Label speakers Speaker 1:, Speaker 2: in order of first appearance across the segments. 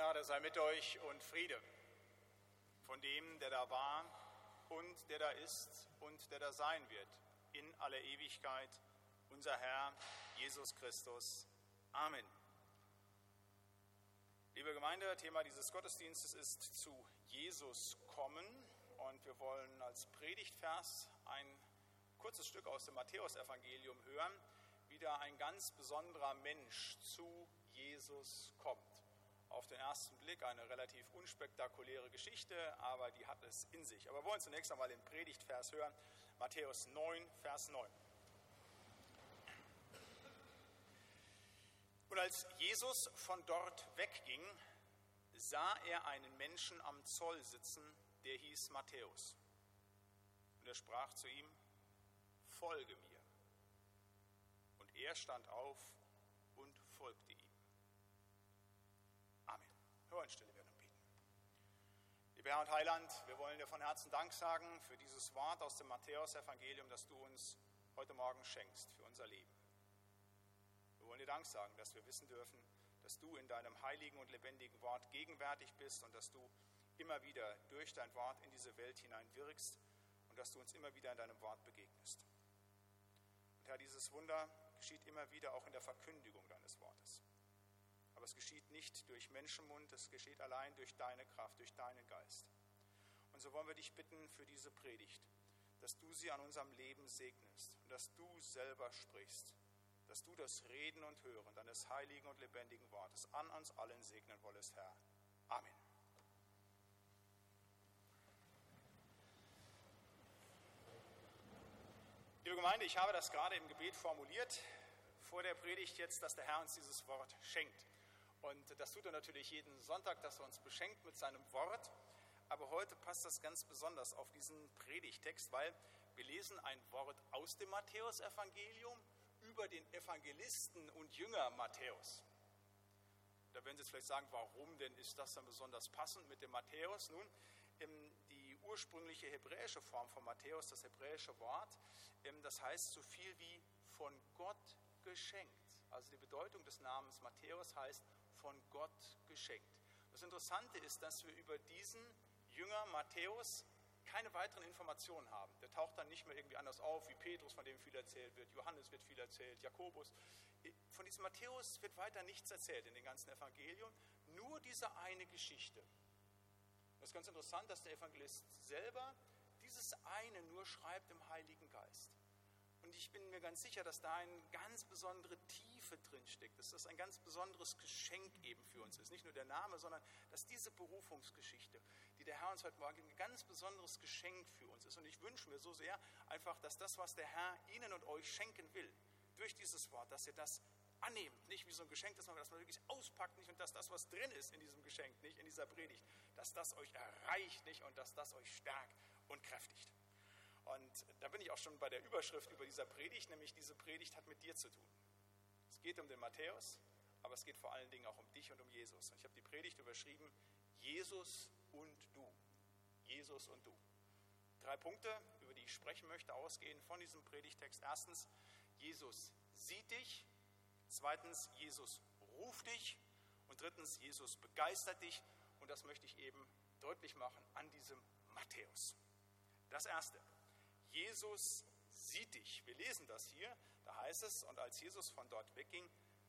Speaker 1: Gnade sei mit euch und Friede von dem, der da war und der da ist und der da sein wird, in aller Ewigkeit, unser Herr Jesus Christus. Amen. Liebe Gemeinde, Thema dieses Gottesdienstes ist zu Jesus kommen und wir wollen als Predigtvers ein kurzes Stück aus dem Matthäusevangelium hören, wie da ein ganz besonderer Mensch zu Jesus kommt. Auf den ersten Blick eine relativ unspektakuläre Geschichte, aber die hat es in sich. Aber wir wollen zunächst einmal den Predigtvers hören, Matthäus 9, Vers 9. Und als Jesus von dort wegging, sah er einen Menschen am Zoll sitzen, der hieß Matthäus. Und er sprach zu ihm: Folge mir. Und er stand auf und folgte ihm. Amen. Hör in Stille werden und beten. Lieber Herr und Heiland, wir wollen dir von Herzen Dank sagen für dieses Wort aus dem Matthäusevangelium, das du uns heute Morgen schenkst für unser Leben. Wir wollen dir Dank sagen, dass wir wissen dürfen, dass du in deinem heiligen und lebendigen Wort gegenwärtig bist und dass du immer wieder durch dein Wort in diese Welt hinein wirkst und dass du uns immer wieder in deinem Wort begegnest. Und Herr, dieses Wunder geschieht immer wieder auch in der Verkündigung deines Wortes. Aber es geschieht nicht durch Menschenmund, es geschieht allein durch deine Kraft, durch deinen Geist. Und so wollen wir dich bitten für diese Predigt, dass du sie an unserem Leben segnest und dass du selber sprichst, dass du das Reden und Hören deines heiligen und lebendigen Wortes an uns allen segnen wollest, Herr. Amen. Liebe Gemeinde, ich habe das gerade im Gebet formuliert, vor der Predigt jetzt, dass der Herr uns dieses Wort schenkt. Und das tut er natürlich jeden Sonntag, dass er uns beschenkt mit seinem Wort. Aber heute passt das ganz besonders auf diesen Predigtext, weil wir lesen ein Wort aus dem Matthäusevangelium über den Evangelisten und Jünger Matthäus. Da werden Sie jetzt vielleicht sagen, warum denn ist das dann besonders passend mit dem Matthäus? Nun, die ursprüngliche hebräische Form von Matthäus, das hebräische Wort, das heißt so viel wie von Gott geschenkt. Also die Bedeutung des Namens Matthäus heißt von Gott geschenkt. Das Interessante ist, dass wir über diesen Jünger Matthäus keine weiteren Informationen haben. Der taucht dann nicht mehr irgendwie anders auf, wie Petrus, von dem viel erzählt wird, Johannes wird viel erzählt, Jakobus. Von diesem Matthäus wird weiter nichts erzählt in den ganzen Evangelien, nur diese eine Geschichte. Das ist ganz interessant, dass der Evangelist selber dieses eine nur schreibt im Heiligen Geist. Und ich bin mir ganz sicher, dass da eine ganz besondere Tiefe drinsteckt, dass das ein ganz besonderes Geschenk eben für uns ist. Nicht nur der Name, sondern dass diese Berufungsgeschichte, die der Herr uns heute Morgen gibt, ein ganz besonderes Geschenk für uns ist. Und ich wünsche mir so sehr einfach, dass das, was der Herr Ihnen und euch schenken will, durch dieses Wort, dass ihr das annehmt, nicht wie so ein Geschenk, dass man wirklich auspackt, nicht, und dass das, was drin ist in diesem Geschenk, nicht in dieser Predigt, dass das euch erreicht, nicht, und dass das euch stärkt und kräftigt. Und da bin ich auch schon bei der Überschrift über dieser Predigt, nämlich diese Predigt hat mit dir zu tun. Es geht um den Matthäus, aber es geht vor allen Dingen auch um dich und um Jesus. Und ich habe die Predigt überschrieben, Jesus und du. Jesus und du. 3 Punkte, über die ich sprechen möchte, ausgehen von diesem Predigtext. Erstens, Jesus sieht dich. Zweitens, Jesus ruft dich. Und drittens, Jesus begeistert dich. Und das möchte ich eben deutlich machen an diesem Matthäus. Das Erste, Jesus sieht dich. Wir lesen das hier, da heißt es, und als Jesus von dort wegging,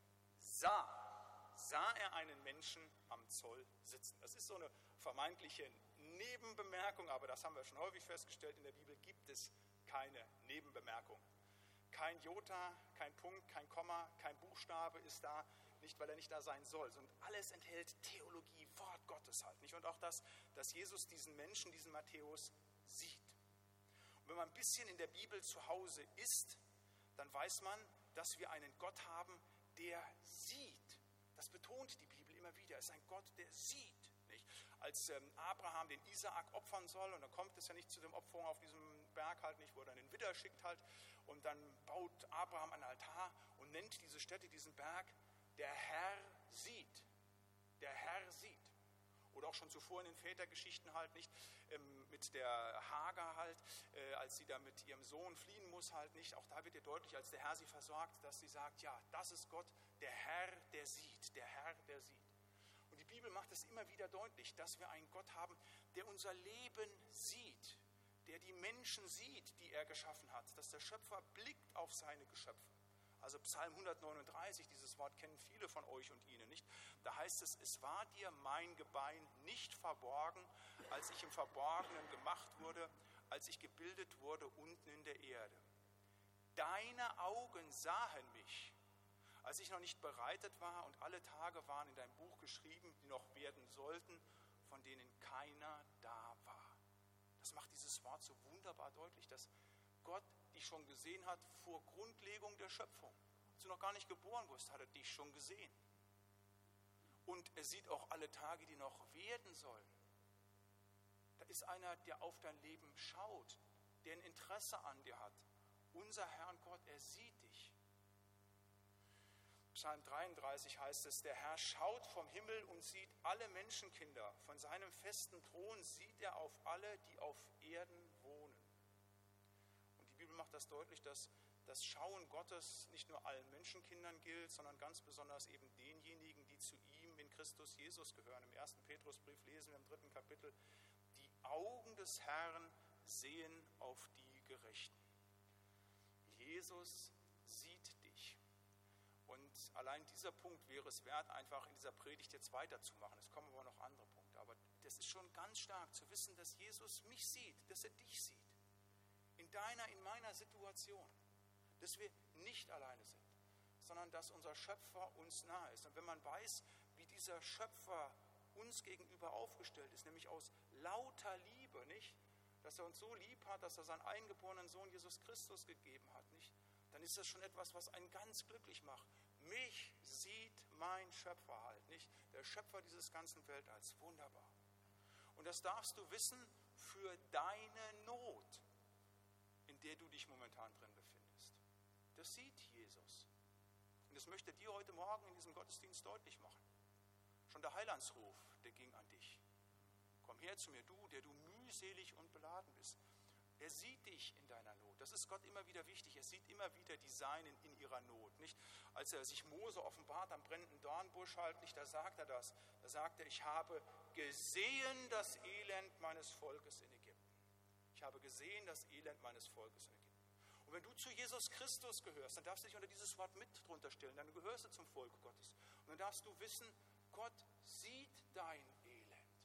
Speaker 1: sah er einen Menschen am Zoll sitzen. Das ist so eine vermeintliche Nebenbemerkung, aber das haben wir schon häufig festgestellt, in der Bibel gibt es keine Nebenbemerkung. Kein Jota, kein Punkt, kein Komma, kein Buchstabe ist da, nicht weil er nicht da sein soll, sondern alles enthält Theologie, Wort Gottes halt, nicht? Und auch das, dass Jesus diesen Menschen, diesen Matthäus, sieht. Und wenn man ein bisschen in der Bibel zu Hause ist, dann weiß man, dass wir einen Gott haben, der sieht. Das betont die Bibel immer wieder. Es ist ein Gott, der sieht. Nicht? Als Abraham den Isaak opfern soll, und dann kommt es ja nicht zu dem Opferung auf diesem Berg halt nicht, wo er dann den Widder schickt halt, und dann baut Abraham einen Altar und nennt diese Stätte, diesen Berg, der Herr sieht. Der Herr sieht. Oder auch schon zuvor in den Vätergeschichten halt nicht, mit der Hagar halt, als sie da mit ihrem Sohn fliehen muss halt nicht. Auch da wird ihr deutlich, als der Herr sie versorgt, dass sie sagt, ja, das ist Gott, der Herr, der sieht, der Herr, der sieht. Und die Bibel Bibel macht es immer wieder deutlich, dass wir einen Gott haben, der unser Leben sieht, der die Menschen sieht, die er geschaffen hat, dass der Schöpfer blickt auf seine Geschöpfe. Also Psalm 139, dieses Wort kennen viele von euch und Ihnen nicht. Da heißt es, es war dir mein Gebein nicht verborgen, als ich im Verborgenen gemacht wurde, als ich gebildet wurde unten in der Erde. Deine Augen sahen mich, als ich noch nicht bereitet war und alle Tage waren in dein Buch geschrieben, die noch werden sollten, von denen keiner da war. Das macht dieses Wort so wunderbar deutlich, dass Gott dich schon gesehen hat vor Grundlegung der Schöpfung. Als du noch gar nicht geboren wurdest, hat er dich schon gesehen. Und er sieht auch alle Tage, die noch werden sollen. Da ist einer, der auf dein Leben schaut, der ein Interesse an dir hat. Unser Herr und Gott, er sieht dich. Psalm 33 heißt es, der Herr schaut vom Himmel und sieht alle Menschenkinder. Von seinem festen Thron sieht er auf alle, die auf Erden wohnen. Und die Bibel macht das deutlich, dass das Schauen Gottes nicht nur allen Menschenkindern gilt, sondern ganz besonders eben denjenigen, die zu ihm in Christus Jesus gehören. Im 1. Petrusbrief lesen wir im 3. Kapitel, die Augen des Herrn sehen auf die Gerechten. Jesus sieht dich. Und allein dieser Punkt wäre es wert, einfach in dieser Predigt jetzt weiterzumachen. Es kommen aber noch andere Punkte. Aber das ist schon ganz stark zu wissen, dass Jesus mich sieht, dass er dich sieht. In deiner, in meiner Situation. Dass wir nicht alleine sind, sondern dass unser Schöpfer uns nahe ist. Und wenn man weiß, wie dieser Schöpfer uns gegenüber aufgestellt ist, nämlich aus lauter Liebe, nicht? Dass er uns so lieb hat, dass er seinen eingeborenen Sohn Jesus Christus gegeben hat, nicht? Dann ist das schon etwas, was einen ganz glücklich macht. Mich sieht mein Schöpfer halt, nicht? Der Schöpfer dieses ganzen Weltalls. Wunderbar. Und das darfst du wissen für deine Not, in der du dich momentan drin befindest. Das sieht Jesus. Und das möchte dir heute Morgen in diesem Gottesdienst deutlich machen. Schon der Heilandsruf, der ging an dich. Komm her zu mir, du, der du mühselig und beladen bist. Er sieht dich in deiner Not. Das ist Gott immer wieder wichtig. Er sieht immer wieder die Seinen in ihrer Not. Nicht? Als er sich Mose offenbart am brennenden Dornbusch halt, nicht, da sagt er das. Da sagt er, ich habe gesehen das Elend meines Volkes in Ägypten. Ich habe gesehen das Elend meines Volkes in Ägypten. Und wenn du zu Jesus Christus gehörst, dann darfst du dich unter dieses Wort mit drunter stellen. Dann gehörst du zum Volk Gottes. Und dann darfst du wissen, Gott sieht dein Elend.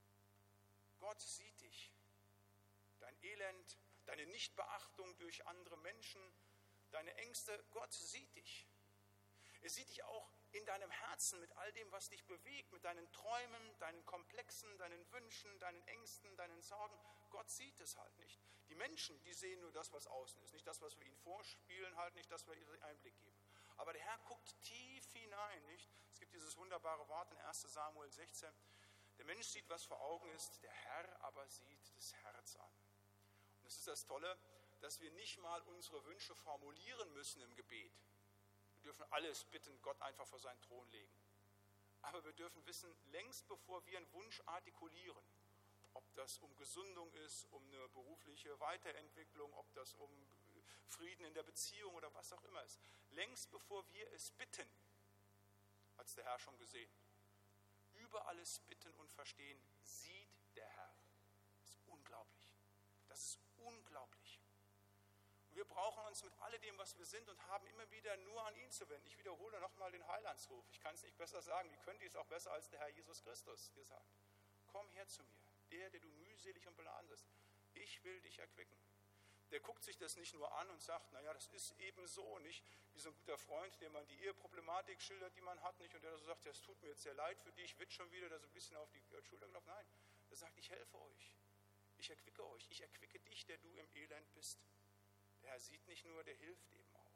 Speaker 1: Gott sieht dich. Dein Elend, deine Nichtbeachtung durch andere Menschen, deine Ängste, Gott sieht dich. Er sieht dich auch in deinem Herzen mit all dem, was dich bewegt, mit deinen Träumen, deinen Komplexen, deinen Wünschen, deinen Ängsten, deinen Sorgen. Gott sieht es halt nicht. Die Menschen, die sehen nur das, was außen ist, nicht das, was wir ihnen vorspielen, halt nicht das, was wir ihnen Einblick geben. Aber der Herr guckt tief hinein, nicht? Es gibt dieses wunderbare Wort in 1. Samuel 16. Der Mensch sieht, was vor Augen ist, der Herr aber sieht das Herz an. Und das ist das Tolle, dass wir nicht mal unsere Wünsche formulieren müssen im Gebet. Wir dürfen alles bitten, Gott einfach vor seinen Thron legen. Aber wir dürfen wissen, längst bevor wir einen Wunsch artikulieren, ob das um Gesundung ist, um eine berufliche Weiterentwicklung, ob das um Frieden in der Beziehung oder was auch immer ist, längst bevor wir es bitten, hat es der Herr schon gesehen. Über alles Bitten und Verstehen sieht der Herr. Das ist unglaublich. Das ist unglaublich. Und wir brauchen uns mit alledem, was wir sind und haben, immer wieder nur an ihn zu wenden. Ich wiederhole nochmal den Heilandsruf. Ich kann es nicht besser sagen. Wie könnte ich es auch besser als der Herr Jesus Christus gesagt? Komm her zu mir, der du mühselig und beladen bist. Ich will dich erquicken. Der guckt sich das nicht nur an und sagt, naja, das ist eben so, nicht wie so ein guter Freund, dem man die Eheproblematik schildert, die man hat, nicht, und der so sagt, ja, es tut mir jetzt sehr leid für dich, wird schon wieder da so ein bisschen auf die Schulter geklopft. Nein, er sagt, ich helfe euch, ich erquicke euch, ich erquicke dich, der du im Elend bist. Der Herr sieht nicht nur, der hilft eben auch.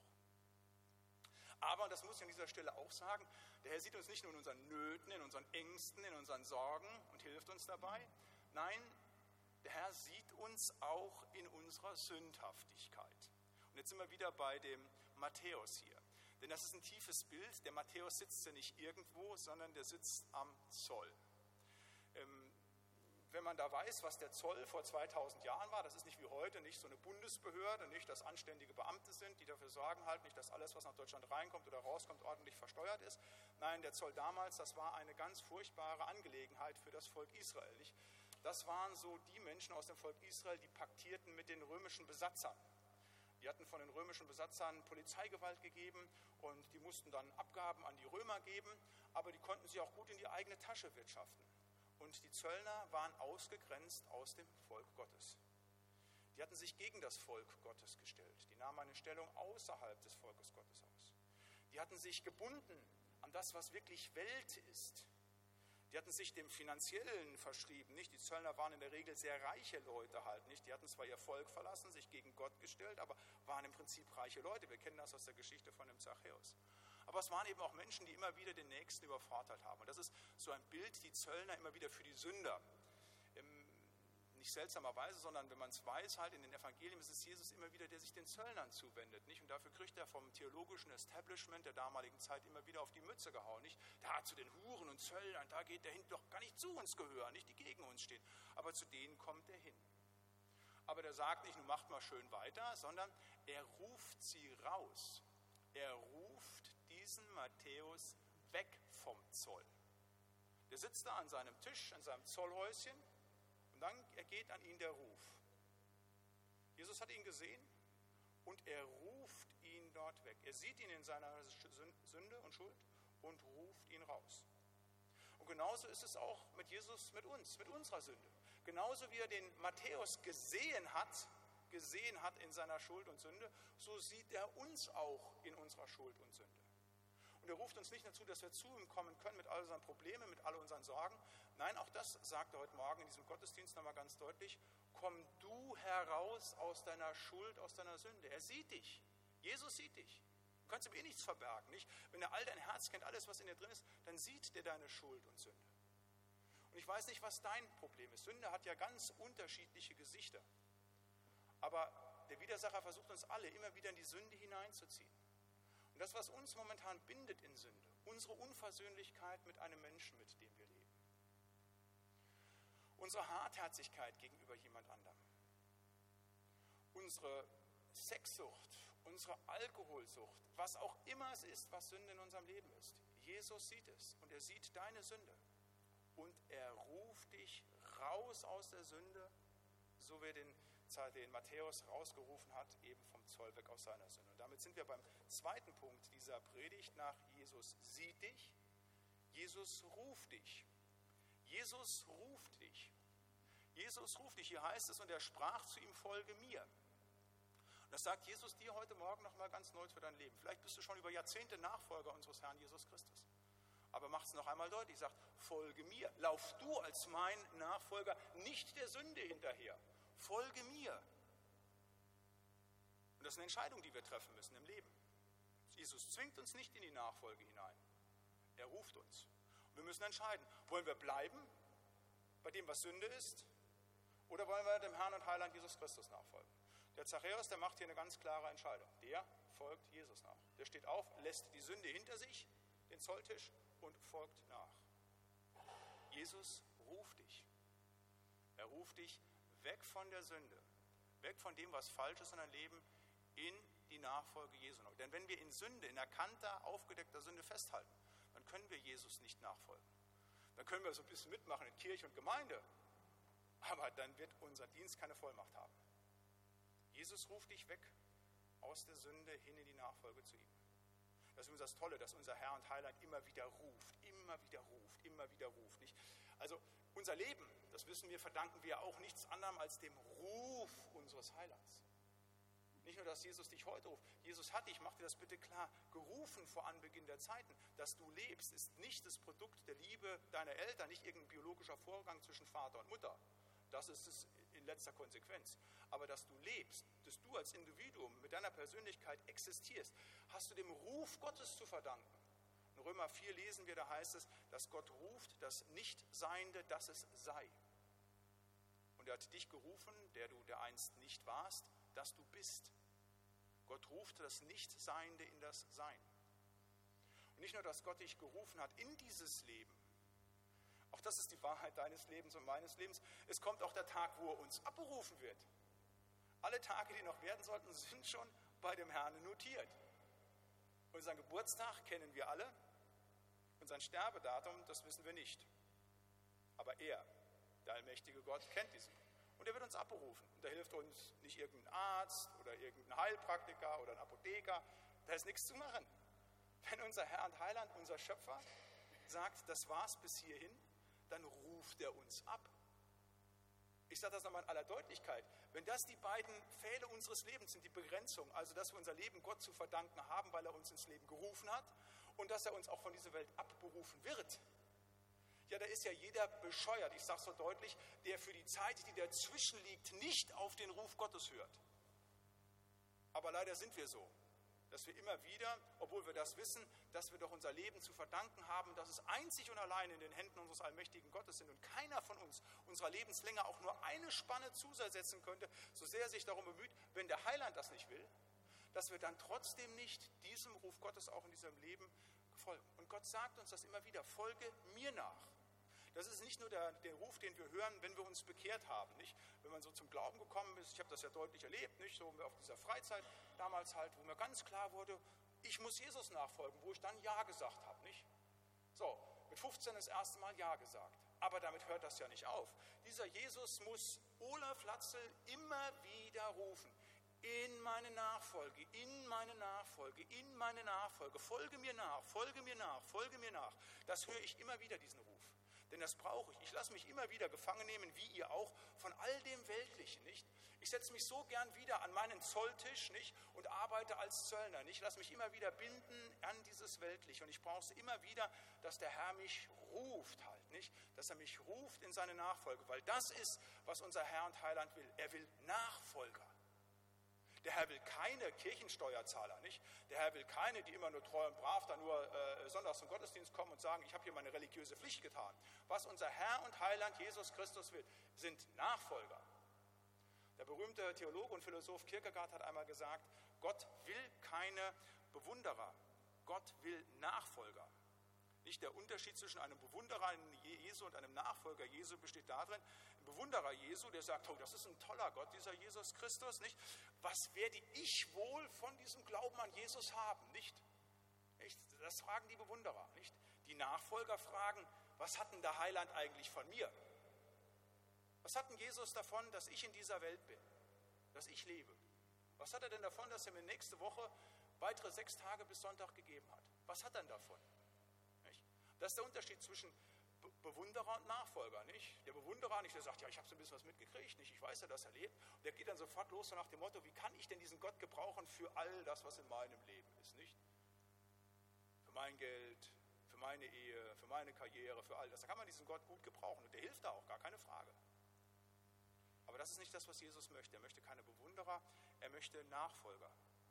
Speaker 1: Aber, das muss ich an dieser Stelle auch sagen, der Herr sieht uns nicht nur in unseren Nöten, in unseren Ängsten, in unseren Sorgen und hilft uns dabei. Nein, der Herr sieht uns auch in unserer Sündhaftigkeit. Und jetzt sind wir wieder bei dem Matthäus hier. Denn das ist ein tiefes Bild. Der Matthäus sitzt ja nicht irgendwo, sondern der sitzt am Zoll. wenn man da weiß, was der Zoll vor 2000 Jahren war, das ist nicht wie heute, nicht so eine Bundesbehörde, nicht, dass anständige Beamte sind, die dafür sorgen halt nicht, dass alles, was nach Deutschland reinkommt oder rauskommt, ordentlich versteuert ist. Nein, der Zoll damals, das war eine ganz furchtbare Angelegenheit für das Volk Israel. Nicht? Das waren so die Menschen aus dem Volk Israel, die paktierten mit den römischen Besatzern. Die hatten von den römischen Besatzern Polizeigewalt gegeben und die mussten dann Abgaben an die Römer geben, aber die konnten sie auch gut in die eigene Tasche wirtschaften. Und die Zöllner waren ausgegrenzt aus dem Volk Gottes. Die hatten sich gegen das Volk Gottes gestellt. Die nahmen eine Stellung außerhalb des Volkes Gottes aus. Die hatten sich gebunden an das, was wirklich Welt ist. Die hatten sich dem Finanziellen verschrieben, nicht? Die Zöllner waren in der Regel sehr reiche Leute halt, nicht? Die hatten zwar ihr Volk verlassen, sich gegen Gott gestellt, aber waren im Prinzip reiche Leute. Wir kennen das aus der Geschichte von dem Zachäus. Aber es waren eben auch Menschen, die immer wieder den Nächsten übervorteilt haben. Und das ist so ein Bild, die Zöllner immer wieder für die Sünder. Nicht seltsamerweise, sondern wenn man es weiß, halt in den Evangelien ist es Jesus immer wieder, der sich den Zöllnern zuwendet. Nicht? Und dafür kriegt er vom theologischen Establishment der damaligen Zeit immer wieder auf die Mütze gehauen. Nicht? Da zu den Huren und Zöllnern, da geht der hin, doch gar nicht zu uns gehören, nicht die gegen uns stehen. Aber zu denen kommt er hin. Aber der sagt nicht, nun macht mal schön weiter, sondern er ruft sie raus. Er ruft diesen Matthäus weg vom Zoll. Der sitzt da an seinem Tisch, an seinem Zollhäuschen und dann ergeht an ihn der Ruf. Jesus hat ihn gesehen und er ruft ihn dort weg. Er sieht ihn in seiner Sünde und Schuld und ruft ihn raus. Und genauso ist es auch mit Jesus, mit uns, mit unserer Sünde. Genauso wie er den Matthäus gesehen hat in seiner Schuld und Sünde, so sieht er uns auch in unserer Schuld und Sünde. Und er ruft uns nicht dazu, dass wir zu ihm kommen können mit all unseren Problemen, mit all unseren Sorgen. Nein, auch das sagt er heute Morgen in diesem Gottesdienst nochmal ganz deutlich. Komm du heraus aus deiner Schuld, aus deiner Sünde. Er sieht dich. Jesus sieht dich. Du kannst ihm nichts verbergen. Nicht? Wenn er all dein Herz kennt, alles, was in dir drin ist, dann sieht der deine Schuld und Sünde. Und ich weiß nicht, was dein Problem ist. Sünde hat ja ganz unterschiedliche Gesichter. Aber der Widersacher versucht uns alle immer wieder in die Sünde hineinzuziehen. Und das, was uns momentan bindet in Sünde, unsere Unversöhnlichkeit mit einem Menschen, mit dem wir leben. Unsere Hartherzigkeit gegenüber jemand anderem. Unsere Sexsucht, unsere Alkoholsucht, was auch immer es ist, was Sünde in unserem Leben ist. Jesus sieht es und er sieht deine Sünde. Und er ruft dich raus aus der Sünde, so wie den Matthäus rausgerufen hat, eben vom Zoll weg aus seiner Sünde. Und damit sind wir beim zweiten Punkt dieser Predigt nach Jesus sieht dich, Jesus ruft dich. Jesus ruft dich. Jesus ruft dich, hier heißt es, und er sprach zu ihm, folge mir. Und das sagt Jesus dir heute Morgen nochmal ganz neu für dein Leben. Vielleicht bist du schon über Jahrzehnte Nachfolger unseres Herrn Jesus Christus. Aber mach es noch einmal deutlich, sagt, folge mir. Lauf du als mein Nachfolger nicht der Sünde hinterher. Folge mir. Und das ist eine Entscheidung, die wir treffen müssen im Leben. Jesus zwingt uns nicht in die Nachfolge hinein. Er ruft uns. Und wir müssen entscheiden, wollen wir bleiben bei dem, was Sünde ist, oder wollen wir dem Herrn und Heiland Jesus Christus nachfolgen? Der Zachäus, der macht hier eine ganz klare Entscheidung. Der folgt Jesus nach. Der steht auf, lässt die Sünde hinter sich, den Zolltisch, und folgt nach. Jesus ruft dich. Er ruft dich weg von der Sünde, weg von dem, was falsch ist in deinem Leben, in die Nachfolge Jesu. Denn wenn wir in Sünde, in erkannter, aufgedeckter Sünde festhalten, dann können wir Jesus nicht nachfolgen. Dann können wir so ein bisschen mitmachen in Kirche und Gemeinde, aber dann wird unser Dienst keine Vollmacht haben. Jesus ruft dich weg aus der Sünde hin in die Nachfolge zu ihm. Das ist übrigens das Tolle, dass unser Herr und Heiland immer wieder ruft, immer wieder ruft, immer wieder ruft. Nicht? Also unser Leben, das wissen wir, verdanken wir auch nichts anderem als dem Ruf unseres Heilands. Nicht nur, dass Jesus dich heute ruft. Jesus hat dich, mach dir das bitte klar, gerufen vor Anbeginn der Zeiten. Dass du lebst, ist nicht das Produkt der Liebe deiner Eltern, nicht irgendein biologischer Vorgang zwischen Vater und Mutter. Das ist es in letzter Konsequenz. Aber dass du lebst, dass du als Individuum mit deiner Persönlichkeit existierst, hast du dem Ruf Gottes zu verdanken. In Römer 4 lesen wir, da heißt es, dass Gott ruft das Nichtseiende, dass es sei. Und er hat dich gerufen, der du der einst nicht warst, dass du bist. Gott ruft das Nichtseiende in das Sein. Und nicht nur, dass Gott dich gerufen hat in dieses Leben, auch das ist die Wahrheit deines Lebens und meines Lebens. Es kommt auch der Tag, wo er uns abberufen wird. Alle Tage, die noch werden sollten, sind schon bei dem Herrn notiert. Unseren Geburtstag kennen wir alle und sein Sterbedatum, das wissen wir nicht. Aber er, der allmächtige Gott, kennt diesen. Und er wird uns abberufen. Und da hilft uns nicht irgendein Arzt oder irgendein Heilpraktiker oder ein Apotheker. Da ist nichts zu machen. Wenn unser Herr und Heiland, unser Schöpfer, sagt, das war's bis hierhin, dann ruft er uns ab. Ich sage das nochmal in aller Deutlichkeit. Wenn das die beiden Pfähle unseres Lebens sind, die Begrenzung, also dass wir unser Leben Gott zu verdanken haben, weil er uns ins Leben gerufen hat und dass er uns auch von dieser Welt abberufen wird, ja, da ist ja jeder bescheuert, ich sage es so deutlich, der für die Zeit, die dazwischen liegt, nicht auf den Ruf Gottes hört. Aber leider sind wir so, dass wir immer wieder, obwohl wir das wissen, dass wir doch unser Leben zu verdanken haben, dass es einzig und allein in den Händen unseres allmächtigen Gottes sind und keiner von uns unserer Lebenslänge auch nur eine Spanne zusetzen könnte, so sehr er sich darum bemüht, wenn der Heiland das nicht will, dass wir dann trotzdem nicht diesem Ruf Gottes auch in diesem Leben folgen. Und Gott sagt uns das immer wieder, folge mir nach. Das ist nicht nur der Ruf, den wir hören, wenn wir uns bekehrt haben, nicht? Wenn man so zum Glauben gekommen ist, ich habe das ja deutlich erlebt, nicht? So auf dieser Freizeit damals halt, wo mir ganz klar wurde, ich muss Jesus nachfolgen, wo ich dann Ja gesagt habe, nicht? So, mit 15 das erste Mal Ja gesagt. Aber damit hört das ja nicht auf. Dieser Jesus muss Olaf Latzel immer wieder rufen. In meine Nachfolge, in meine Nachfolge, in meine Nachfolge, folge mir nach, folge mir nach, folge mir nach. Das höre ich immer wieder, diesen Ruf. Denn das brauche ich. Ich lasse mich immer wieder gefangen nehmen, wie ihr auch, von all dem Weltlichen, nicht? Ich setze mich so gern wieder an meinen Zolltisch, nicht? Und arbeite als Zöllner, nicht? Ich lasse mich immer wieder binden an dieses Weltliche. Und ich brauche es immer wieder, dass der Herr mich ruft halt, nicht? Dass er mich ruft in seine Nachfolge. Weil das ist, was unser Herr und Heiland will. Er will Nachfolger. Der Herr will keine Kirchensteuerzahler, nicht? Der Herr will keine, die immer nur treu und brav da nur sonntags zum Gottesdienst kommen und sagen, ich habe hier meine religiöse Pflicht getan. Was unser Herr und Heiland Jesus Christus will, sind Nachfolger. Der berühmte Theologe und Philosoph Kierkegaard hat einmal gesagt, Gott will keine Bewunderer, Gott will Nachfolger. Nicht der Unterschied zwischen einem Bewunderer Jesu und einem Nachfolger Jesu besteht darin, ein Bewunderer Jesu, der sagt, oh, das ist ein toller Gott, dieser Jesus Christus, nicht? Was werde ich wohl von diesem Glauben an Jesus haben, nicht? Das fragen die Bewunderer, nicht? Die Nachfolger fragen, was hat denn der Heiland eigentlich von mir? Was hat denn Jesus davon, dass ich in dieser Welt bin, dass ich lebe? Was hat er denn davon, dass er mir nächste Woche weitere 6 Tage bis Sonntag gegeben hat? Was hat er denn davon? Das ist der Unterschied zwischen Bewunderer und Nachfolger, nicht? Der Bewunderer nicht, der sagt, ja, ich habe so ein bisschen was mitgekriegt, nicht? Ich weiß ja, das erlebt. Und der geht dann sofort los so nach dem Motto, wie kann ich denn diesen Gott gebrauchen für all das, was in meinem Leben ist, nicht? Für mein Geld, für meine Ehe, für meine Karriere, für all das. Da kann man diesen Gott gut gebrauchen und der hilft da auch, gar keine Frage. Aber das ist nicht das, was Jesus möchte. Er möchte keine Bewunderer, er möchte Nachfolger.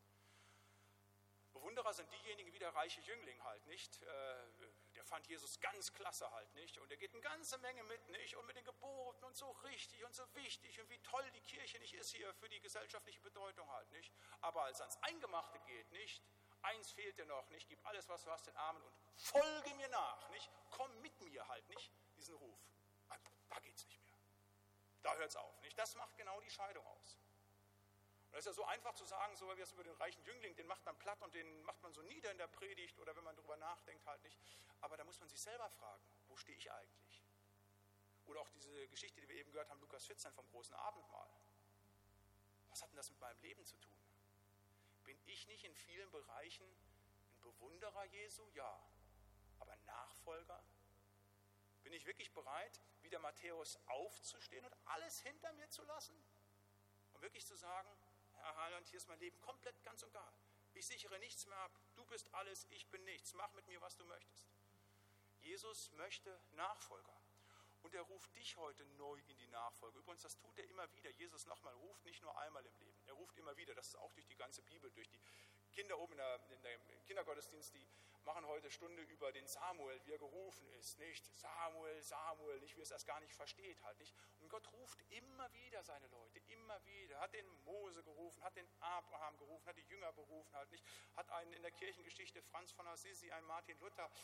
Speaker 1: Bewunderer sind diejenigen wie der reiche Jüngling halt, nicht? Der fand Jesus ganz klasse halt, nicht? Und er geht eine ganze Menge mit, nicht? Und mit den Geboten und so richtig und so wichtig und wie toll die Kirche nicht ist hier für die gesellschaftliche Bedeutung halt, nicht? Aber als es ans Eingemachte geht, nicht? Eins fehlt dir noch, nicht? Gib alles, was du hast, den Armen und folge mir nach, nicht? Komm mit mir halt, nicht? Diesen Ruf. Da geht's nicht mehr. Da hört's auf, nicht? Das macht genau die Scheidung aus. Und das ist ja so einfach zu sagen, so wie wir es über den reichen Jüngling, den macht man platt und den macht man so nieder in der Predigt oder wenn man darüber nachdenkt halt nicht. Aber da muss man sich selber fragen, wo stehe ich eigentlich? Oder auch diese Geschichte, die wir eben gehört haben, Lukas 14 vom großen Abendmahl. Was hat denn das mit meinem Leben zu tun? Bin ich nicht in vielen Bereichen ein Bewunderer Jesu? Ja. Aber Nachfolger? Bin ich wirklich bereit, wie der Matthäus aufzustehen und alles hinter mir zu lassen? Und wirklich zu sagen, Herr Heiland, hier ist mein Leben komplett ganz und gar. Ich sichere nichts mehr ab. Du bist alles, ich bin nichts. Mach mit mir, was du möchtest. Jesus möchte Nachfolger. Und er ruft dich heute neu in die Nachfolge. Übrigens, das tut er immer wieder. Jesus nochmal ruft nicht nur einmal im Leben. Er ruft immer wieder. Das ist auch durch die ganze Bibel, durch die Kinder oben in der Kindergottesdienst, die machen heute Stunde über den Samuel, wie er gerufen ist. Nicht Samuel, Samuel, nicht, wie er es erst gar nicht versteht halt nicht. Und Gott ruft immer wieder seine Leute, immer wieder. Hat den Mose gerufen, hat den Abraham gerufen, hat die Jünger berufen halt nicht. Hat einen in der Kirchengeschichte Franz von Assisi, einen Martin Luther.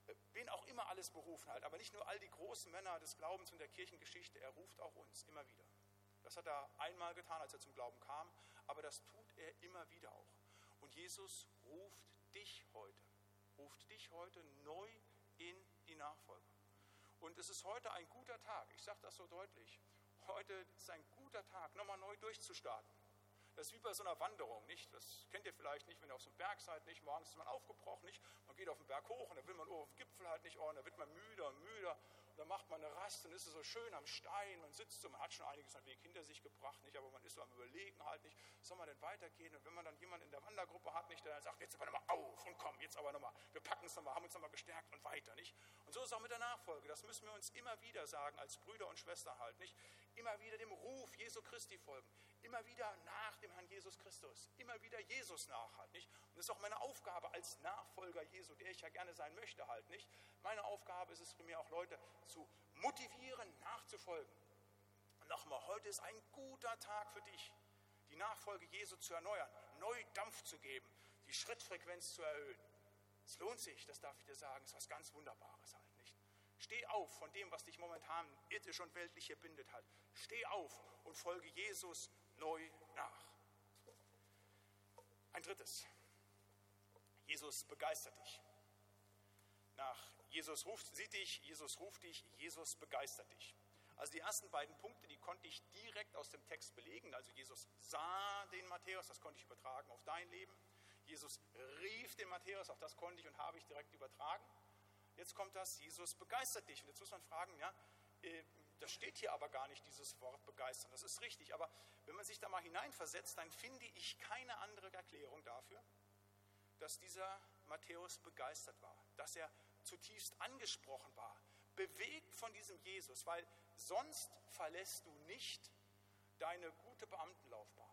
Speaker 1: wen auch immer alles berufen halt, aber nicht nur all die großen Männer des Glaubens und der Kirchengeschichte, er ruft auch uns immer wieder. Das hat er einmal getan, als er zum Glauben kam, aber das tut er immer wieder auch. Und Jesus ruft dich heute neu in die Nachfolge. Und es ist heute ein guter Tag, ich sage das so deutlich, heute ist ein guter Tag, nochmal neu durchzustarten. Das ist wie bei so einer Wanderung, nicht? Das kennt ihr vielleicht nicht, wenn ihr auf so einem Berg seid, nicht? Morgens ist man aufgebrochen, nicht? Man geht auf den Berg hoch und dann will man auf den Gipfel halt nicht, und dann wird man müder und müder. Und dann macht man eine Rast und ist so schön am Stein, man sitzt so, man hat schon einiges an Weg hinter sich gebracht, nicht? Aber man ist so am Überlegen halt nicht, soll man denn weitergehen? Und wenn man dann jemanden in der Wandergruppe hat, nicht, der dann sagt, jetzt aber nochmal auf und komm, jetzt aber nochmal, wir packen es nochmal, haben uns nochmal gestärkt und weiter, nicht? Und so ist es auch mit der Nachfolge, das müssen wir uns immer wieder sagen, als Brüder und Schwestern halt, nicht? Immer wieder dem Ruf Jesu Christi folgen, immer wieder nach dem Herrn Jesus Christus, immer wieder Jesus nach halt, nicht? Und das ist auch meine Aufgabe als Nachfolger Jesu, der ich ja gerne sein möchte halt, nicht? Meine Aufgabe ist es für mich auch, Leute zu motivieren, nachzufolgen. Und nochmal, heute ist ein guter Tag für dich, die Nachfolge Jesu zu erneuern, neu Dampf zu geben, die Schrittfrequenz zu erhöhen. Es lohnt sich, das darf ich dir sagen, es ist was ganz Wunderbares halt, nicht? Steh auf von dem, was dich momentan irdisch und weltlich hier bindet hat. Steh auf und folge Jesus neu nach. Ein drittes. Jesus begeistert dich. Jesus ruft dich, Jesus begeistert dich. Also die ersten beiden Punkte, die konnte ich direkt aus dem Text belegen. Also Jesus sah den Matthäus, das konnte ich übertragen auf dein Leben. Jesus rief den Matthäus, auch das konnte ich und habe ich direkt übertragen. Jetzt kommt das, Jesus begeistert dich. Und jetzt muss man fragen, ja, das steht hier aber gar nicht, dieses Wort begeistern. Das ist richtig, aber wenn man sich da mal hineinversetzt, dann finde ich keine andere Erklärung dafür, dass dieser Matthäus begeistert war, dass er zutiefst angesprochen war, bewegt von diesem Jesus, weil sonst verlässt du nicht deine gute Beamtenlaufbahn.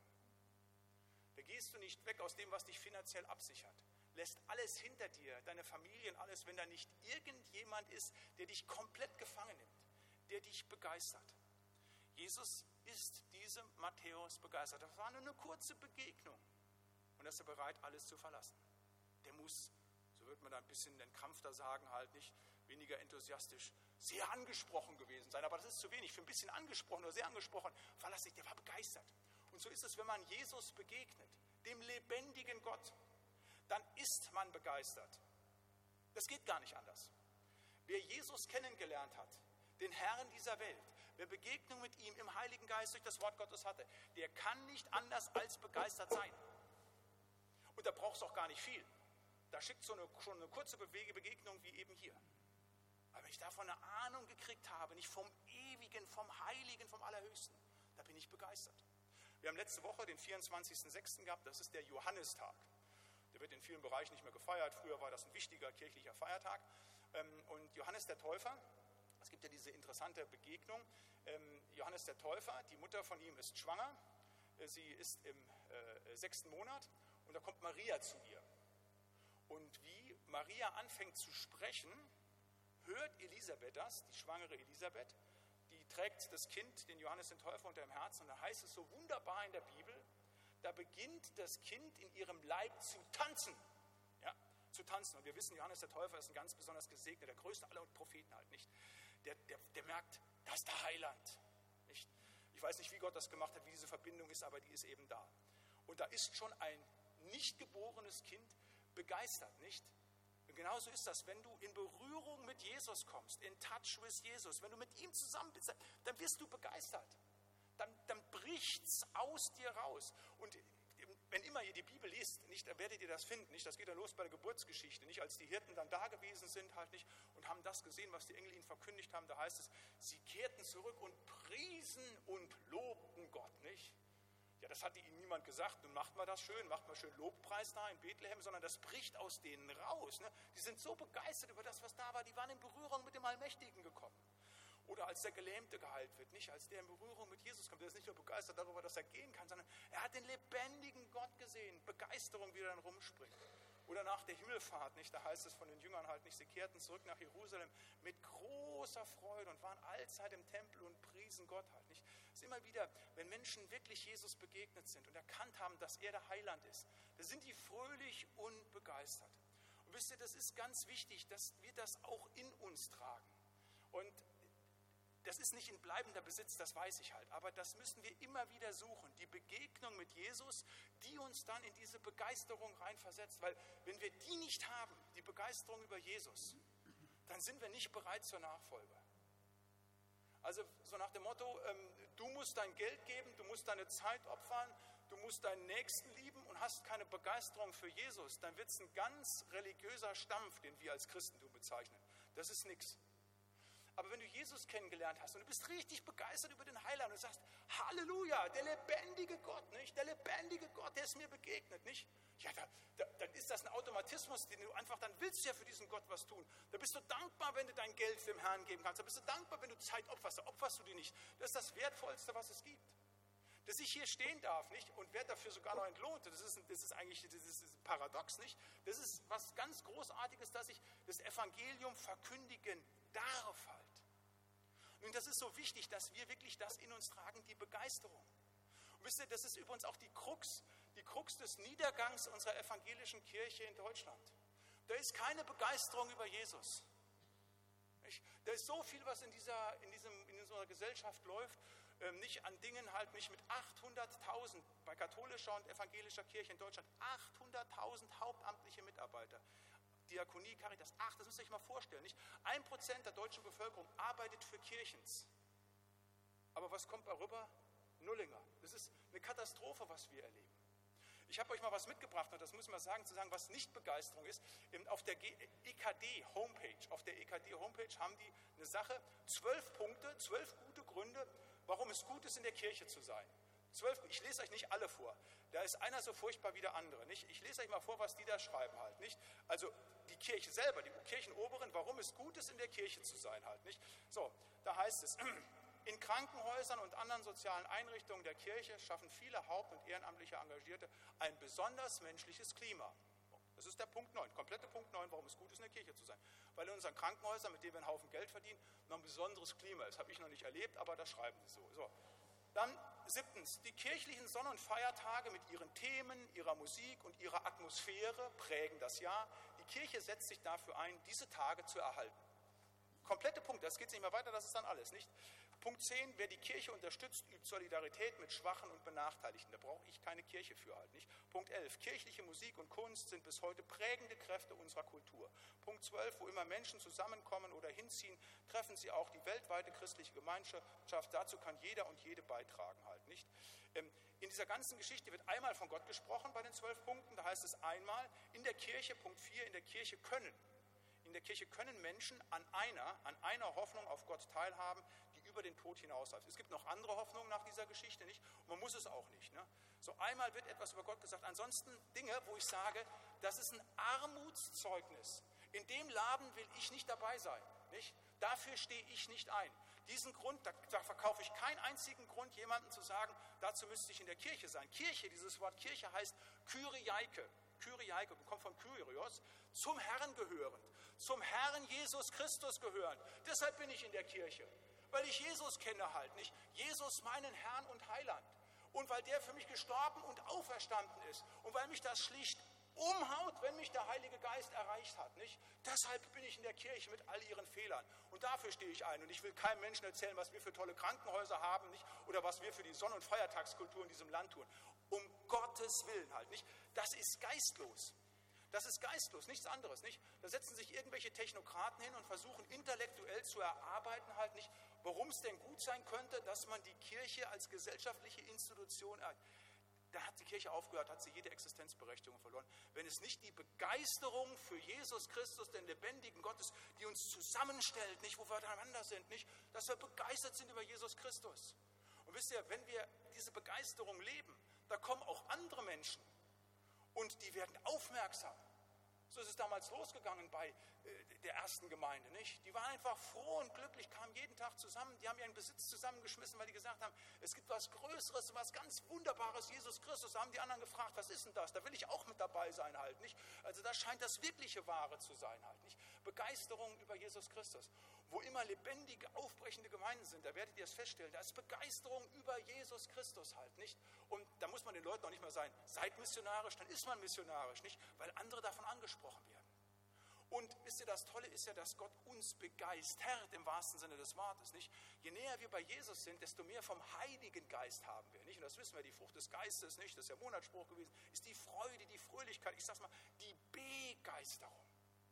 Speaker 1: Da gehst du nicht weg aus dem, was dich finanziell absichert. Lässt alles hinter dir, deine Familie und alles, wenn da nicht irgendjemand ist, der dich komplett gefangen nimmt, der dich begeistert. Jesus ist diesem Matthäus begeistert. Das war nur eine kurze Begegnung. Und er ist bereit, alles zu verlassen. Der muss, so wird man da ein bisschen entkrampfter sagen, halt nicht weniger enthusiastisch, sehr angesprochen gewesen sein. Aber das ist zu wenig. Für ein bisschen angesprochen oder sehr angesprochen, verlasse ich, der war begeistert. Und so ist es, wenn man Jesus begegnet, dem lebendigen Gott, dann ist man begeistert. Das geht gar nicht anders. Wer Jesus kennengelernt hat, den Herrn dieser Welt, wer Begegnung mit ihm im Heiligen Geist durch das Wort Gottes hatte, der kann nicht anders als begeistert sein. Und da braucht es auch gar nicht viel. Da schickt schon eine kurze Begegnung wie eben hier. Aber wenn ich davon eine Ahnung gekriegt habe, nicht vom Ewigen, vom Heiligen, vom Allerhöchsten, da bin ich begeistert. Wir haben letzte Woche den 24.06. gehabt, das ist der Johannistag. Der wird in vielen Bereichen nicht mehr gefeiert. Früher war das ein wichtiger kirchlicher Feiertag. Und Johannes der Täufer, es gibt ja diese interessante Begegnung. Johannes der Täufer, die Mutter von ihm ist schwanger. Sie ist im 6. Monat und da kommt Maria zu ihr. Und wie Maria anfängt zu sprechen, hört Elisabeth das, die schwangere Elisabeth, die trägt das Kind, den Johannes den Täufer, unter dem Herzen. Und da heißt es so wunderbar in der Bibel, da beginnt das Kind in ihrem Leib zu tanzen. Ja, zu tanzen. Und wir wissen, Johannes der Täufer ist ein ganz besonders gesegneter, der größte aller Propheten halt, nicht? Der merkt, das ist der Heiland. Nicht? Ich weiß nicht, wie Gott das gemacht hat, wie diese Verbindung ist, aber die ist eben da. Und da ist schon ein nicht geborenes Kind begeistert, nicht? Und genauso ist das, wenn du in Berührung mit Jesus kommst, in Touch with Jesus, wenn du mit ihm zusammen bist, dann wirst du begeistert. Dann bricht's aus dir raus. Und wenn immer ihr die Bibel liest, nicht, dann werdet ihr das finden. Nicht? Das geht dann los bei der Geburtsgeschichte, nicht? Als die Hirten dann da gewesen sind halt nicht und haben das gesehen, was die Engel ihnen verkündigt haben. Da heißt es, sie kehrten zurück und priesen und lobten Gott, nicht? Ja, das hat ihnen niemand gesagt. Nun macht man das schön, macht man schön Lobpreis da in Bethlehem, sondern das bricht aus denen raus. Ne? Die sind so begeistert über das, was da war. Die waren in Berührung mit dem Allmächtigen gekommen. Oder als der Gelähmte geheilt wird, nicht? Als der in Berührung mit Jesus kommt. Der ist nicht nur begeistert darüber, dass er gehen kann, sondern er hat den lebendigen Gott gesehen. Begeisterung, wie er dann rumspringt. Oder nach der Himmelfahrt, nicht? Da heißt es von den Jüngern halt nicht, sie kehrten zurück nach Jerusalem mit großer Freude und waren allzeit im Tempel und priesen Gott halt, nicht? Es ist immer wieder, wenn Menschen wirklich Jesus begegnet sind und erkannt haben, dass er der Heiland ist, da sind die fröhlich und begeistert. Und Und wisst ihr, das ist ganz wichtig, dass wir das auch in uns tragen. Und das ist nicht in bleibender Besitz, das weiß ich halt, aber das müssen wir immer wieder suchen. Die Begegnung mit Jesus, die uns dann in diese Begeisterung reinversetzt. Weil wenn wir die nicht haben, die Begeisterung über Jesus, dann sind wir nicht bereit zur Nachfolge. Also so nach dem Motto, du musst dein Geld geben, du musst deine Zeit opfern, du musst deinen Nächsten lieben und hast keine Begeisterung für Jesus, dann wird es ein ganz religiöser Stampf, den wir als Christentum bezeichnen. Das ist nichts. Aber wenn du Jesus kennengelernt hast und du bist richtig begeistert über den Heiland und sagst, Halleluja, der lebendige Gott, nicht? Der lebendige Gott, der ist mir begegnet, nicht? Ja, dann ist das ein Automatismus, den du einfach, dann willst du ja für diesen Gott was tun. Da bist du dankbar, wenn du dein Geld dem Herrn geben kannst. Da bist du dankbar, wenn du Zeit opferst. Da opferst du die nicht. Das ist das Wertvollste, was es gibt. Dass ich hier stehen darf, nicht? Und werde dafür sogar noch entlohnt. Das ist eigentlich paradox, nicht? Das ist was ganz Großartiges, dass ich das Evangelium verkündigen darf halt. Und das ist so wichtig, dass wir wirklich das in uns tragen, die Begeisterung. Und wisst ihr, das ist übrigens auch die Krux des Niedergangs unserer evangelischen Kirche in Deutschland. Da ist keine Begeisterung über Jesus. Nicht? Da ist so viel, was in unserer Gesellschaft läuft, nicht an Dingen halt, nicht mit 800.000 bei katholischer und evangelischer Kirche in Deutschland, 800.000 hauptamtliche Mitarbeiter. Diakonie, Caritas, das müsst ihr euch mal vorstellen, nicht? 1% der deutschen Bevölkerung arbeitet für Kirchens. Aber was kommt darüber? Nullinger. Das ist eine Katastrophe, was wir erleben. Ich habe euch mal was mitgebracht, und das muss man sagen, was nicht Begeisterung ist. Auf der EKD-Homepage, haben die eine Sache, 12 Punkte, 12 gute Gründe, warum es gut ist, in der Kirche zu sein. 12, ich lese euch nicht alle vor. Da ist einer so furchtbar wie der andere. Nicht? Ich lese euch mal vor, was die da schreiben halt. Nicht? Also die Kirche selber, die Kirchenoberen, warum es gut ist, in der Kirche zu sein halt. Nicht? So, da heißt es, in Krankenhäusern und anderen sozialen Einrichtungen der Kirche schaffen viele haupt- und ehrenamtliche Engagierte ein besonders menschliches Klima. Das ist der Punkt 9, komplette Punkt 9, warum es gut ist, in der Kirche zu sein. Weil in unseren Krankenhäusern, mit denen wir einen Haufen Geld verdienen, noch ein besonderes Klima ist. Das habe ich noch nicht erlebt, aber das schreiben sie so. Dann 7. Die kirchlichen Sonn- und Feiertage mit ihren Themen, ihrer Musik und ihrer Atmosphäre prägen das Jahr. Die Kirche setzt sich dafür ein, diese Tage zu erhalten. Komplette Punkt, das geht nicht mehr weiter, das ist dann alles, nicht? Punkt 10, wer die Kirche unterstützt, übt Solidarität mit Schwachen und Benachteiligten. Da brauche ich keine Kirche für halt, nicht? Punkt 11, kirchliche Musik und Kunst sind bis heute prägende Kräfte unserer Kultur. Punkt 12, wo immer Menschen zusammenkommen oder hinziehen, treffen sie auch die weltweite christliche Gemeinschaft. Dazu kann jeder und jede beitragen halt, nicht? In dieser ganzen Geschichte wird einmal von Gott gesprochen bei den 12 Punkten. Da heißt es einmal, in der Kirche, Punkt 4, in der Kirche können Menschen an einer Hoffnung auf Gott teilhaben, die über den Tod hinausläuft. Es gibt noch andere Hoffnungen nach dieser Geschichte, nicht? Und man muss es auch nicht. Ne? So einmal wird etwas über Gott gesagt. Ansonsten Dinge, wo ich sage, das ist ein Armutszeugnis. In dem Laden will ich nicht dabei sein. Nicht? Dafür stehe ich nicht ein. Diesen Grund, da verkaufe ich keinen einzigen Grund, jemandem zu sagen, dazu müsste ich in der Kirche sein. Kirche, dieses Wort Kirche heißt Kyriaike. Kyriaike, kommt von Kyrios, zum Herrn gehörend, zum Herrn Jesus Christus gehörend. Deshalb bin ich in der Kirche, weil ich Jesus kenne halt, nicht? Jesus meinen Herrn und Heiland. Und weil der für mich gestorben und auferstanden ist und weil mich das schlicht umhaut, wenn mich der Heilige Geist erreicht hat, nicht? Deshalb bin ich in der Kirche mit all ihren Fehlern. Und dafür stehe ich ein. Und ich will keinem Menschen erzählen, was wir für tolle Krankenhäuser haben, nicht? Oder was wir für die Sonn- und Feiertagskultur in diesem Land tun. Um Gottes Willen halt, nicht? Das ist geistlos. Das ist geistlos, nichts anderes, nicht? Da setzen sich irgendwelche Technokraten hin und versuchen intellektuell zu erarbeiten halt nicht, warum es denn gut sein könnte, dass man die Kirche als gesellschaftliche Institution da hat die Kirche aufgehört, hat sie jede Existenzberechtigung verloren. Wenn es nicht die Begeisterung für Jesus Christus, den lebendigen Gottes, die uns zusammenstellt, nicht, wo wir miteinander sind, nicht, dass wir begeistert sind über Jesus Christus. Und wisst ihr, wenn wir diese Begeisterung leben, da kommen auch andere Menschen und die werden aufmerksam. So ist es damals losgegangen bei der ersten Gemeinde, nicht? Die waren einfach froh und glücklich, kamen jeden Tag zusammen, die haben ihren Besitz zusammengeschmissen, weil die gesagt haben, es gibt was Größeres, was ganz Wunderbares, Jesus Christus. Da haben die anderen gefragt, was ist denn das? Da will ich auch mit dabei sein halt, nicht? Also da scheint das wirkliche Wahre zu sein halt, nicht? Begeisterung über Jesus Christus. Wo immer lebendige, aufbrechende Gemeinden sind, da werdet ihr es feststellen, da ist Begeisterung über Jesus Christus halt, nicht? Und da muss man den Leuten auch nicht mehr sagen, seid missionarisch, dann ist man missionarisch, nicht? Weil andere davon angesprochen werden. Und wisst ihr, das Tolle ist ja, dass Gott uns begeistert im wahrsten Sinne des Wortes, nicht? Je näher wir bei Jesus sind, desto mehr vom Heiligen Geist haben wir, nicht? Und das wissen wir, die Frucht des Geistes, nicht? Das ist ja Monatsspruch gewesen, ist die Freude, die Fröhlichkeit, ich sag's mal, die Begeisterung.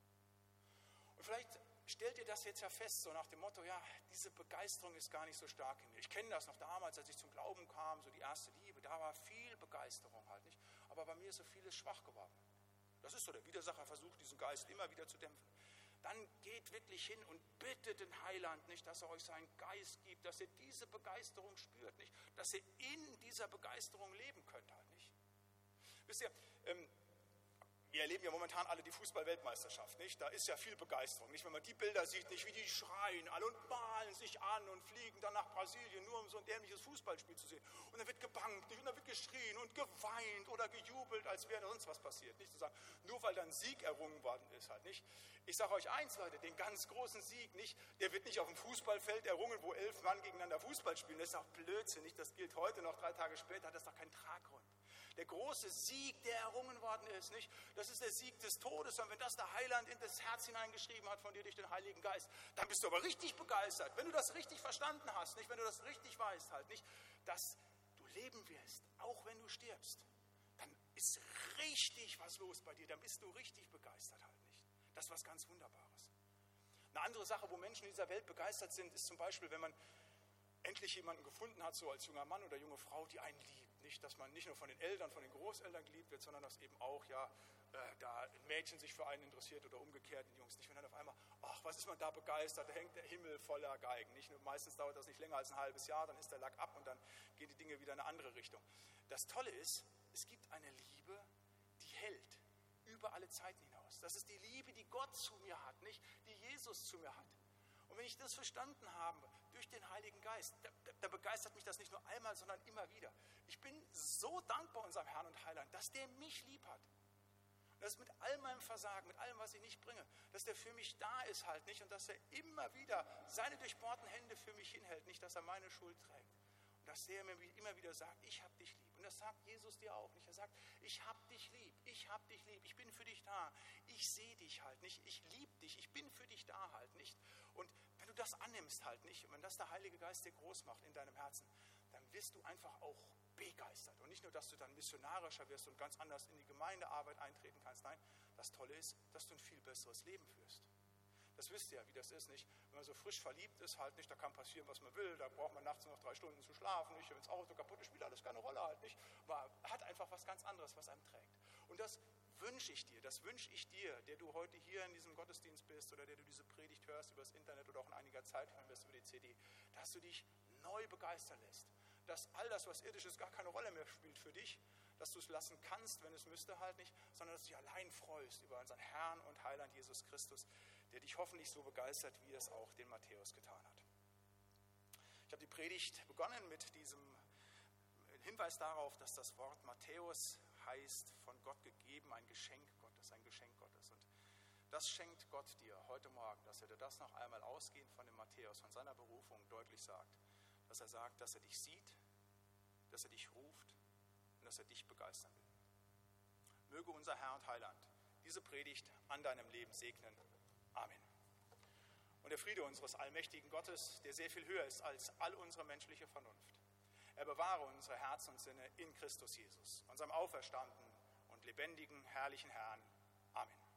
Speaker 1: Und vielleicht stellt ihr das jetzt ja fest, so nach dem Motto, ja, diese Begeisterung ist gar nicht so stark in mir. Ich kenne das noch damals, als ich zum Glauben kam, so die erste Liebe, da war viel Begeisterung halt, nicht? Aber bei mir ist so vieles schwach geworden. Das ist so, der Widersacher versucht, diesen Geist immer wieder zu dämpfen. Dann geht wirklich hin und bittet den Heiland, nicht, dass er euch seinen Geist gibt, dass ihr diese Begeisterung spürt, nicht, dass ihr in dieser Begeisterung leben könnt halt, nicht. Wisst ihr, wir erleben ja momentan alle die Fußball-Weltmeisterschaft, nicht? Da ist ja viel Begeisterung, nicht? Wenn man die Bilder sieht, nicht, wie die schreien alle und malen sich an und fliegen dann nach Brasilien, nur um so ein dämliches Fußballspiel zu sehen. Und dann wird gebangt, nicht? Und dann wird geschrien und geweint oder gejubelt, als wäre sonst was passiert, nicht? Zu sagen, nur weil dann Sieg errungen worden ist, halt, nicht? Ich sage euch eins, Leute, den ganz großen Sieg, nicht? Der wird nicht auf dem Fußballfeld errungen, wo 11 Mann gegeneinander Fußball spielen. Das ist doch Blödsinn, nicht? Das gilt heute noch, 3 Tage später hat das doch keinen Traggrund. Der große Sieg, der errungen worden ist, nicht? Das ist der Sieg des Todes. Und wenn das der Heiland in das Herz hineingeschrieben hat von dir durch den Heiligen Geist, dann bist du aber richtig begeistert. Wenn du das richtig verstanden hast, nicht? Wenn du das richtig weißt, halt, nicht? Dass du leben wirst, auch wenn du stirbst, dann ist richtig was los bei dir. Dann bist du richtig begeistert halt, nicht? Das ist was ganz Wunderbares. Eine andere Sache, wo Menschen in dieser Welt begeistert sind, ist zum Beispiel, wenn man endlich jemanden gefunden hat, so als junger Mann oder junge Frau, die einen liebt. Nicht, dass man nicht nur von den Eltern, von den Großeltern geliebt wird, sondern dass eben auch ja, da ein Mädchen sich für einen interessiert oder umgekehrt, die Jungs nicht. Wenn dann auf einmal, ach, was ist man da begeistert, da hängt der Himmel voller Geigen. Nicht? Meistens dauert das nicht länger als ein halbes Jahr, dann ist der Lack ab und dann gehen die Dinge wieder in eine andere Richtung. Das Tolle ist, es gibt eine Liebe, die hält über alle Zeiten hinaus. Das ist die Liebe, die Gott zu mir hat, nicht? Die Jesus zu mir hat. Und wenn ich das verstanden habe, durch den Heiligen Geist, da begeistert mich das nicht nur einmal, sondern immer wieder. Ich bin so dankbar unserem Herrn und Heiland, dass der mich lieb hat. Und dass mit all meinem Versagen, mit allem, was ich nicht bringe, dass der für mich da ist halt nicht und dass er immer wieder seine durchbohrten Hände für mich hinhält, nicht, dass er meine Schuld trägt. Und dass er mir immer wieder sagt, ich hab dich lieb. Und das sagt Jesus dir auch nicht. Er sagt, ich hab dich lieb, ich hab dich lieb, ich bin für dich da, ich sehe dich halt nicht, ich liebe dich, ich bin für dich da halt nicht. Und wenn du das annimmst halt nicht, und wenn das der Heilige Geist dir groß macht in deinem Herzen, dann wirst du einfach auch begeistert. Und nicht nur, dass du dann missionarischer wirst und ganz anders in die Gemeindearbeit eintreten kannst. Nein, das Tolle ist, dass du ein viel besseres Leben führst. Das wisst ihr ja, wie das ist, nicht? Wenn man so frisch verliebt ist, halt nicht, da kann passieren, was man will, da braucht man nachts noch 3 Stunden zu schlafen, nicht? Wenn das Auto kaputt ist, spielt alles keine Rolle halt nicht. Man hat einfach was ganz anderes, was einem trägt. Und das wünsche ich dir, der du heute hier in diesem Gottesdienst bist oder der du diese Predigt hörst über das Internet oder auch in einiger Zeit hören wirst über die CD, dass du dich neu begeistern lässt. Dass all das, was irdisch ist, gar keine Rolle mehr spielt für dich, dass du es lassen kannst, wenn es müsste halt nicht, sondern dass du dich allein freust über unseren Herrn und Heiland Jesus Christus, der dich hoffentlich so begeistert, wie es auch den Matthäus getan hat. Ich habe die Predigt begonnen mit diesem Hinweis darauf, dass das Wort Matthäus heißt, von Gott gegeben, ein Geschenk Gottes, ein Geschenk Gottes. Und das schenkt Gott dir heute Morgen, dass er dir das noch einmal ausgehend von dem Matthäus, von seiner Berufung deutlich sagt. Dass er sagt, dass er dich sieht, dass er dich ruft und dass er dich begeistern will. Möge unser Herr und Heiland diese Predigt an deinem Leben segnen. Amen. Und der Friede unseres allmächtigen Gottes, der sehr viel höher ist als all unsere menschliche Vernunft, er bewahre unsere Herzen und Sinne in Christus Jesus, unserem auferstandenen und lebendigen, herrlichen Herrn. Amen.